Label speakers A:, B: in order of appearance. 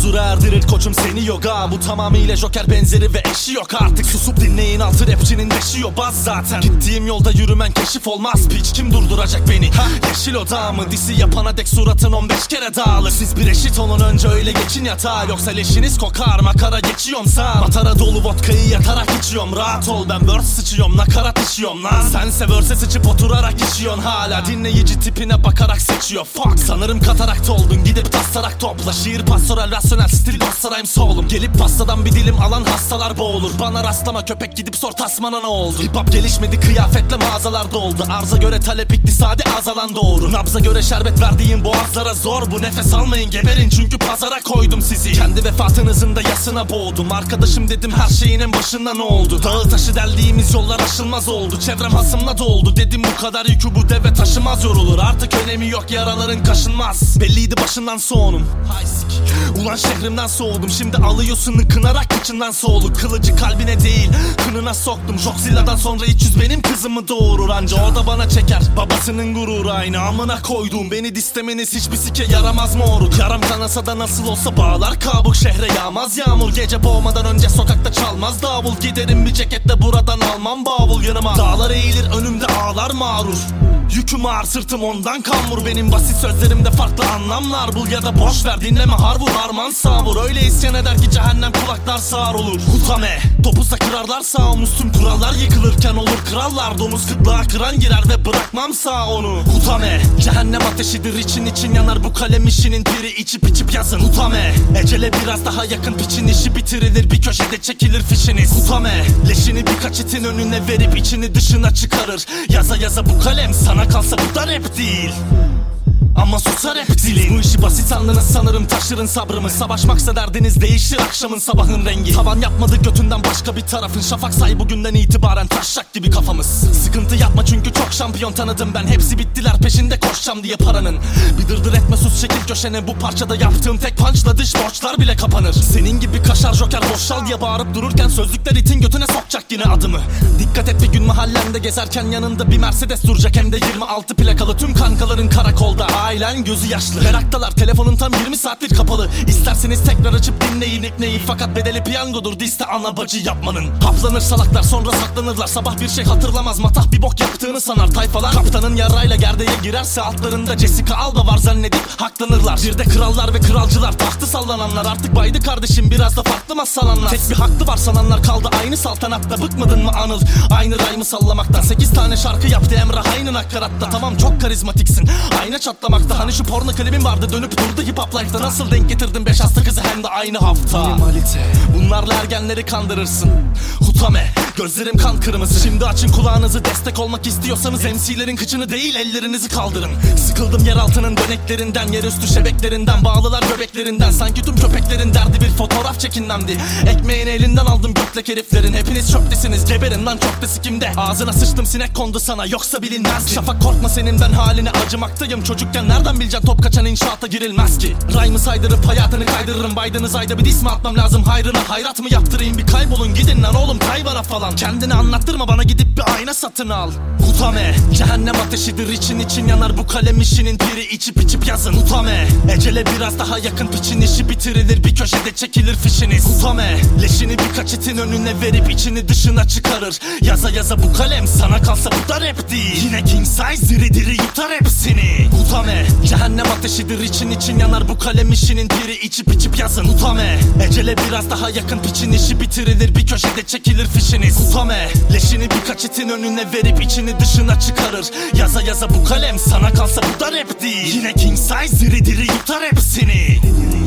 A: huzura erdirir koçum seni yoga. Bu tamamıyla Joker benzeri ve eşi yok artık. Susup dinleyin, altı rapçinin beşi yobaz zaten. Gittiğim yolda yürümen keşif olmaz piç. Kim durduracak beni? Yeşil odamı disi yapana dek suratın 15 kere dağılır. Siz bir eşit olun önce öyle geçin yatağa. Yoksa leşiniz kokar, makara geçiyorum sağ. Matara dolu vodkayı yatarak içiyorum. Rahat ol, ben verse sıçıyorum, nakarat içiyorum lan. Sense verse sıçıp oturarak içiyorsun hala. Dinleyici tipine bakarak seçiyor. Fuck, sanırım katarakt oldun, gidip taslarak topla. Şiir pastoral, rasyonel stil basarayım solum. Gelip pastadan bir dilim alan hastalar boğulur. Bana rastlama köpek, gidip sor Tasman'a ne oldu? Hip hop gelişmedi, kıyafetle mağazalar doldu. Arza göre talep iktisadi azalan doğru. Nabza göre şerbet verdiğim boğazlara zor. Bu nefes almayın geberin çünkü pazara koydum sizi. Kendi vefatınızın da yasına boğdum. Arkadaşım dedim, her şeyin en başında ne oldu? Dağı taşı deldiğimiz yollar aşılmaz oldu. Çevrem hasımla doldu, dedim bu kadar yükü bu deve taşımaz, yorulur. Artık önemi yok, yaraların kaşınmaz. Belliydi başından sonum. Ulan şehrimden soğudum, şimdi alıyorsun kınarak kıçından soğulu. Kılıcı kalbine değil kınına soktum. Joxilla'dan sonra 300 benim kızımı doğurur. Anca o da bana çeker, babasının gururu aynı. Amına koyduğum beni distemeniz hiçbir sike yaramaz mı oruk? Yaram kanasa da nasıl olsa bağlar kabuk. Şehre yağmaz yağmur, gece boğmadan önce sokakta çalmaz davul. Giderim bir ceketle buradan almam bavul yanıma. Dağlar eğilir önümde ağlar mağrur. Yüküm ağır sırtım ondan kambur. Benim basit sözlerimde farklı anlamlar bul. Ya da boş ver dinleme harvur harman savur. Öyle isyan eder ki cehennem kulaklar sağır olur. Hutame topuzda kırarlar sağımız, tüm kurallar yıkılırken olur krallar. Domuz kıtlığa kıran girer ve bırakmam sağ onu. Hutame cehennem ateşidir, için yanar bu kalem işinin piri. İçip yazın Hutame. Ecele biraz daha yakın, piçin işi bitirilir, bir köşede çekilir fişiniz. Hutame leşini birkaç itin önüne verip içini dışına çıkarır. Yaza yaza bu kalem sana kalsa bu da rap değil. Ama susar hep dilin. Bu işi basit sandınız sanırım, taşırın sabrımı. Savaşmaksa derdiniz değişir akşamın sabahın rengi. Tavan yapmadı götünden başka bir tarafın. Şafak say bugünden itibaren taşak gibi kafamız. Sıkıntı yapma çünkü çok şampiyon tanıdım ben. Hepsi bittiler peşinde koşacağım diye paranın. Bir dırdır etme sus çekil köşene. Bu parçada yaptığım tek punchla dış borçlar bile kapanır. Senin gibi kaşar joker boşal diye bağırıp dururken sözlükler itin götüne sokacak yine adımı. Dikkat et bir gün mahallende gezerken yanında bir Mercedes duracak, hem de 26 plakalı. Tüm kankaların karakolda, ailen gözü yaşlı. Meraktalar, telefonun tam 20 saattir kapalı. İsterseniz tekrar açıp dinleyin ikneyi. Fakat bedeli piyangodur diste ana bacı yapmanın. Haplanır salaklar sonra saklanırlar. Sabah bir şey hatırlamaz, matah bir bok yaptığını sanar tayfalar. Kaptanın yarayla gerdeğe girerse altlarında Jessica Alba var zannedip haklanırlar. Bir de krallar ve kralcılar, tahtı sallananlar. Artık baydı kardeşim biraz da farklı masalanlar. Tek bir haklı var sananlar kaldı aynı saltanatta. Bıkmadın mı Anıl aynı rayımı sallamaktan? 8 tane şarkı yaptı Emrah aynı nakaratta. Tamam çok karizmatiksin, ayna çatlamakta. Hani şu porno klibim vardı dönüp durdu hip hop life'da. Nasıl denk getirdim 5 hasta kızı hem de aynı hafta. Minimalite, bunlarla ergenleri kandırırsın. Hutame gözlerim kan kırmızı. Şimdi açın kulağınızı, destek olmak istiyorsanız MC'lerin kıçını değil ellerinizi kaldırın. Sıkıldım yeraltının döneklerinden, yerüstü şebeklerinden. Bağlılar göbeklerinden, sanki tüm köpeklerin derdi bir fotoğraf çekinmemdi. Ekmeğini elinden aldım götlek heriflerin. Hepiniz çöptesiniz geberin lan, çok da sikimde. Ağzına sıçtım sinek kondu sana yoksa bilinmez. Şafak korkma senin ben haline acımaktayım. Çocukken nereden bileceksin top kaçan inşaata girilmez ki. Rhyme'ı saydırıp hayatını kaydırırım. Biden'ız ayda bir diss mi atmam lazım hayrına? Hayrat mı yaptırayım, bir kaybolun gidin lan oğlum kaybana falan. Kendini anlattırma bana, gidip bir ayna satın al. Hutame cehennem ateşidir, için yanar bu kalem işinin piri. İçip yazın Hutame. Ecele biraz daha yakın, piçin işi bitirilir, bir köşede çekilir fişiniz. Hutame leşini birkaç itin önüne verip içini dışına çıkarır. Yaza yaza bu kalem sana kalsa bu da rap değil. Yine king size diri diri yutar hepsini. Hutame cehennem ateşidir, için yanar bu kalem işinin piri. İçip yazın Hutame. Ecele biraz daha yakın, piçin işi bitirilir, bir köşede çekilir fişiniz. Hutame leşini birkaç itin önüne verip içini dışına çıkarır. Yaza yaza bu kalem sana kalsa bu da rap değil. Yine king size diri diri yutar hepsini.